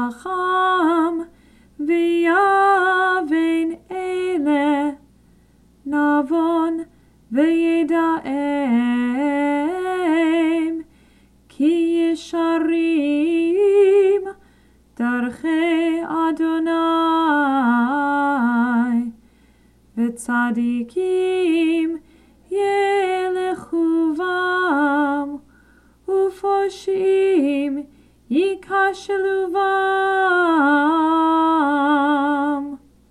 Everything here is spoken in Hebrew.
חכם ויבן אלה, נבון וידעם, כי ישרים דרכי אדוני, וצדיקים ילכו בם, ופושעים ייכשלו בם.